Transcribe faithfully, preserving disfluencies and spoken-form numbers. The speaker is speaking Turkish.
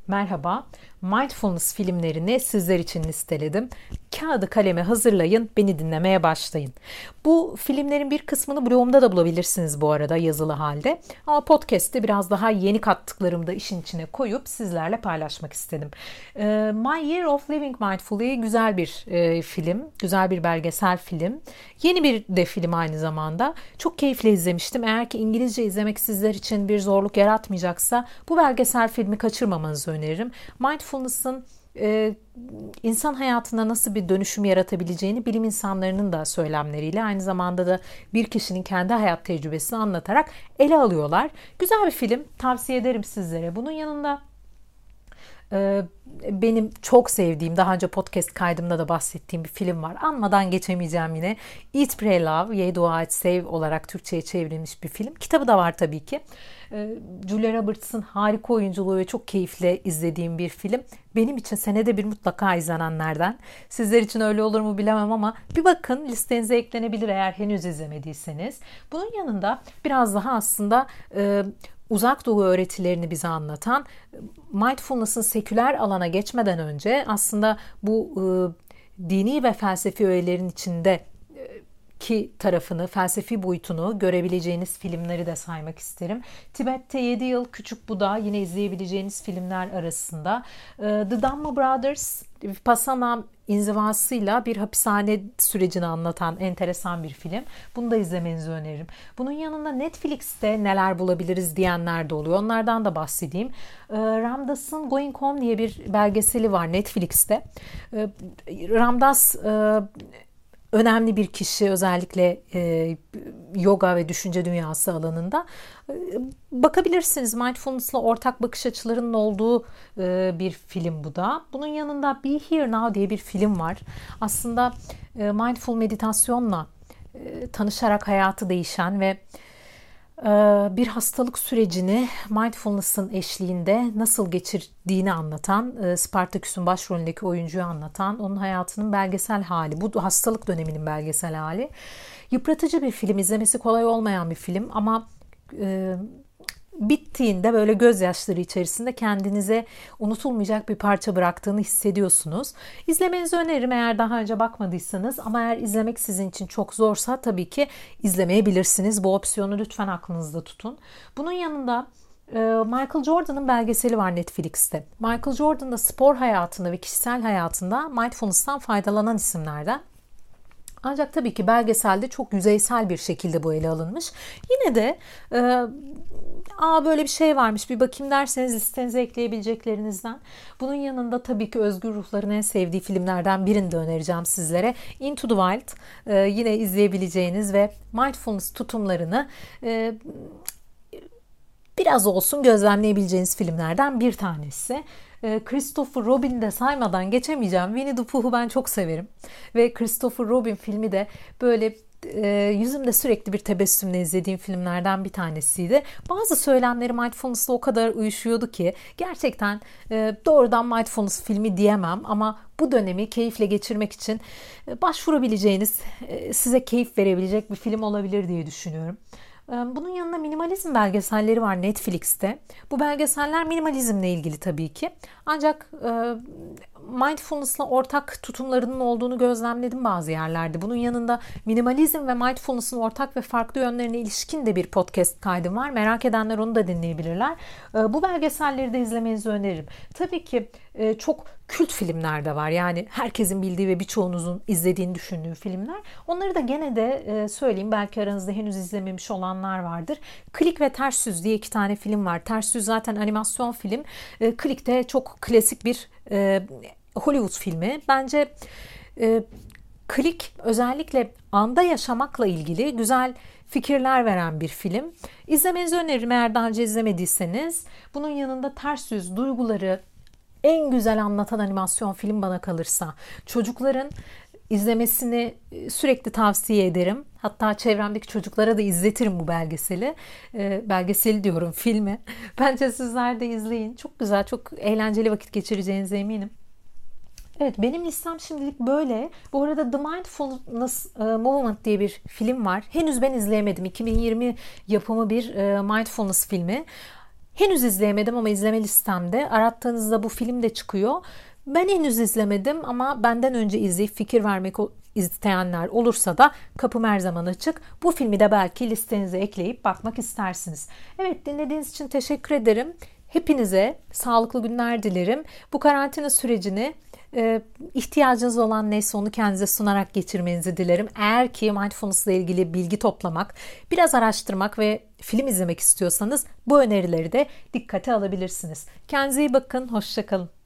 Merhaba, Mindfulness filmlerini sizler için listeledim. Kağıdı kaleme hazırlayın, beni dinlemeye başlayın. Bu filmlerin bir kısmını blogumda da bulabilirsiniz bu arada yazılı halde. Ama podcast'te biraz daha yeni kattıklarımı da işin içine koyup sizlerle paylaşmak istedim. My Year of Living Mindfully güzel bir e, film, güzel bir belgesel film. Yeni bir de film aynı zamanda. Çok keyifle izlemiştim. Eğer ki İngilizce izlemek sizler için bir zorluk yaratmayacaksa bu belgesel filmi kaçırmamanızı öneririm. Mindfulness'ın e, insan hayatında nasıl bir dönüşüm yaratabileceğini bilim insanlarının da söylemleriyle aynı zamanda da bir kişinin kendi hayat tecrübesini anlatarak ele alıyorlar. Güzel bir film, tavsiye ederim sizlere. Bunun yanında benim çok sevdiğim, daha önce podcast kaydımda da bahsettiğim bir film var. Anmadan geçemeyeceğim yine. Eat, Pray, Love, Ye, Dua Et, Sev olarak Türkçe'ye çevrilmiş bir film. Kitabı da var tabii ki. Julia Roberts'ın harika oyunculuğu ve çok keyifle izlediğim bir film. Benim için senede bir mutlaka izlenenlerden. Sizler için öyle olur mu bilemem ama bir bakın, listenize eklenebilir eğer henüz izlemediyseniz. Bunun yanında biraz daha aslında e, Uzak Doğu öğretilerini bize anlatan, mindfulness'ın seküler alana geçmeden önce aslında bu e, dini ve felsefi öğelerin içinde ki tarafını, felsefi boyutunu görebileceğiniz filmleri de saymak isterim. Tibet'te yedi yıl Küçük Buda yine izleyebileceğiniz filmler arasında. The Dhamma Brothers, Vipassana inzivasıyla bir hapishane sürecini anlatan enteresan bir film. Bunu da izlemenizi öneririm. Bunun yanında Netflix'te neler bulabiliriz diyenler de oluyor. Onlardan da bahsedeyim. Ram Dass'ın Going Home diye bir belgeseli var Netflix'te. Ram Dass önemli bir kişi, özellikle e, yoga ve düşünce dünyası alanında. E, bakabilirsiniz, mindfulness'la ortak bakış açılarının olduğu e, bir film bu da. Bunun yanında Be Here Now diye bir film var. Aslında e, mindful meditasyonla e, tanışarak hayatı değişen ve bir hastalık sürecini mindfulness'ın eşliğinde nasıl geçirdiğini anlatan, Spartaküs'ün başrolündeki oyuncuyu anlatan, onun hayatının belgesel hali, bu hastalık döneminin belgesel hali. Yıpratıcı bir film, izlemesi kolay olmayan bir film ama e, bittiğinde böyle gözyaşları içerisinde kendinize unutulmayacak bir parça bıraktığını hissediyorsunuz. İzlemenizi öneririm eğer daha önce bakmadıysanız, ama eğer izlemek sizin için çok zorsa tabii ki izlemeyebilirsiniz. Bu opsiyonu lütfen aklınızda tutun. Bunun yanında Michael Jordan'ın belgeseli var Netflix'te. Michael Jordan da spor hayatında ve kişisel hayatında mindfulness'tan faydalanan isimlerden. Ancak tabii ki belgeselde çok yüzeysel bir şekilde bu ele alınmış. Yine de e, aa böyle bir şey varmış bir bakayım derseniz listenize ekleyebileceklerinizden. Bunun yanında tabii ki Özgür Ruhlar'ın en sevdiği filmlerden birini de önereceğim sizlere. Into the Wild, e, yine izleyebileceğiniz ve mindfulness tutumlarını e, biraz olsun gözlemleyebileceğiniz filmlerden bir tanesi. Christopher Robin'i de saymadan geçemeyeceğim. Winnie the Pooh'u ben çok severim. Ve Christopher Robin filmi de böyle e, yüzümde sürekli bir tebessümle izlediğim filmlerden bir tanesiydi. Bazı söylemleri mindfulness'la o kadar uyuşuyordu ki gerçekten e, doğrudan mindfulness filmi diyemem ama bu dönemi keyifle geçirmek için e, başvurabileceğiniz, e, size keyif verebilecek bir film olabilir diye düşünüyorum. Bunun yanında minimalizm belgeselleri var Netflix'te. Bu belgeseller minimalizmle ilgili tabii ki. Ancak mindfulness'la ortak tutumlarının olduğunu gözlemledim bazı yerlerde. Bunun yanında minimalizm ve mindfulness'ın ortak ve farklı yönlerine ilişkin de bir podcast kaydım var. Merak edenler onu da dinleyebilirler. Bu belgeselleri de izlemenizi öneririm. Tabii ki çok kült filmler de var. Yani herkesin bildiği ve birçoğunuzun izlediğini düşündüğü filmler. Onları da gene de söyleyeyim. Belki aranızda henüz izlememiş olanlar vardır. Klik ve Ters Yüz diye iki tane film var. Ters Yüz zaten animasyon film. Klik de çok klasik bir Hollywood filmi. Bence Klik özellikle anda yaşamakla ilgili güzel fikirler veren bir film. İzlemenizi öneririm eğer daha önce izlemediyseniz. Bunun yanında Ters Yüz, duyguları en güzel anlatan animasyon film bana kalırsa. Çocukların izlemesini sürekli tavsiye ederim. Hatta çevremdeki çocuklara da izletirim bu belgeseli. E, belgeseli diyorum, filmi. Bence sizler de izleyin. Çok güzel, çok eğlenceli vakit geçireceğinize eminim. Evet, benim listem şimdilik böyle. Bu arada The Mindfulness Movement diye bir film var. Henüz ben izleyemedim. iki bin yirmi yapımı bir mindfulness filmi. Henüz izleyemedim ama izleme listemde. Arattığınızda bu film de çıkıyor. Ben henüz izlemedim ama benden önce izleyip fikir vermek isteyenler olursa da kapım her zaman açık. Bu filmi de belki listenize ekleyip bakmak istersiniz. Evet, dinlediğiniz için teşekkür ederim. Hepinize sağlıklı günler dilerim. Bu karantina sürecini e, ihtiyacınız olan neyse onu kendinize sunarak geçirmenizi dilerim. Eğer ki mindfulness ile ilgili bilgi toplamak, biraz araştırmak ve film izlemek istiyorsanız bu önerileri de dikkate alabilirsiniz. Kendinize iyi bakın, hoşça kalın.